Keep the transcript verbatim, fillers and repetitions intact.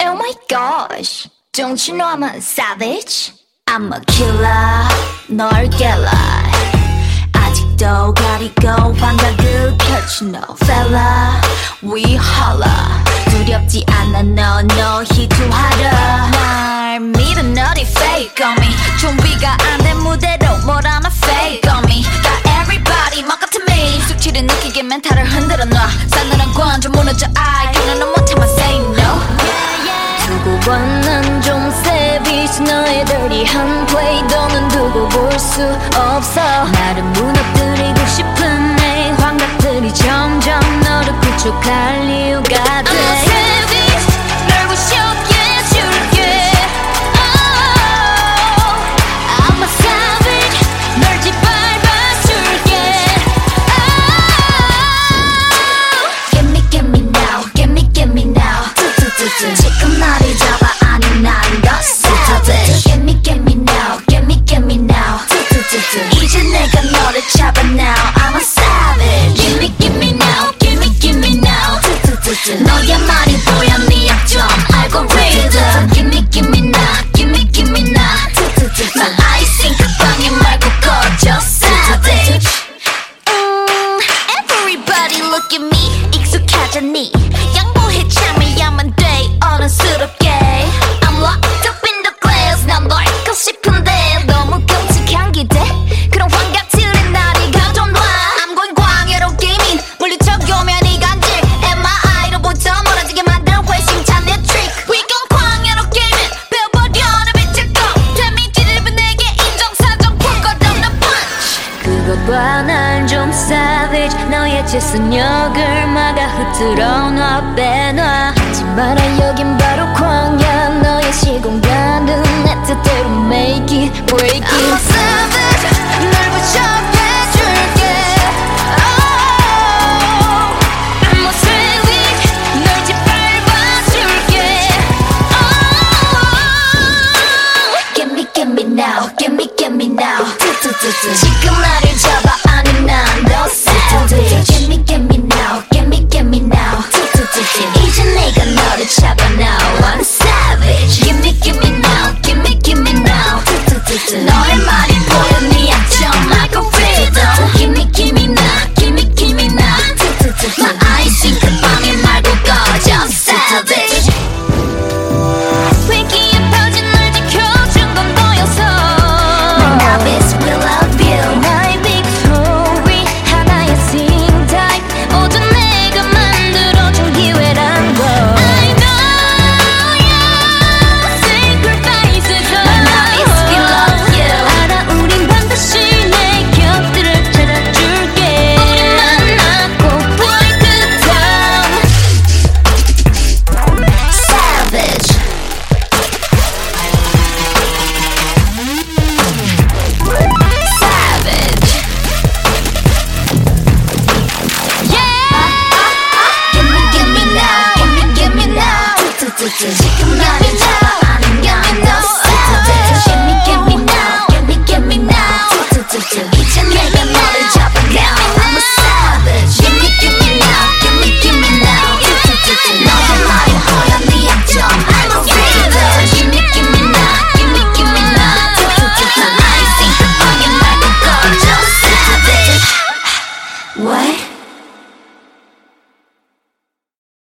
Oh my gosh, don't you know I'm a savage? I'm a killer, 널 깰라. 아직도 가리고 환각을 펼친 no fella. We holla. 두렵지 않아 no no 희투하라. 날 믿어 너리 fake on me. 준비가 안 된 무대로 뭘 하나 fake on me. got everybody 막 같은 me. 숙취를 느끼게 멘탈을 흔들어 놔. 싸늘한 관점 무너져 I 견뎌는 못하면 say no. 두고 봐 난 좀 savage. 너의 dirty한 play 너는 두고 볼 수 없어. 나를 무너뜨리고 싶은 내 환각들이 점점 너를 구축할 이유가 돼. I'm a savage 널 부셔게 해줄게. oh, I'm a savage 널 짓밟아줄게. oh, Get me get me now Get me get me now 지금 나를 잡아 아니 난 더 savage. Get me get me now Get me get me now 이제 내가 너를 잡아 now I'm a savage. Give me give me now Give me give me now 너의 말이 보여 네 약점 알고리즘. Give me give me now Give me give me now 난 아이싱 그 방에 말고 꺼져 savage. 음, Everybody look at me 익숙하잖니. 양보해 참여야만 돼 어른스럽게. I'm locked up in the glass 난 널 고 싶은데 너무 끔찍한 기대. 그런 환각들의 나를 가져놔. I'm going 광야로 게이밍 물리쳐오면 이 간질 엠아이로부터 멀어지게 만든 회심찬 내 트릭. We gon' 광야로 게이밍 배워버려 내 빛을 꺼. 데미지를 입은 내게 인정사정 풀것없는 punch. 그거 봐 난 좀 savage. 너의 재선역을 막아 흐트러 놔 빼놔. 하지 말아요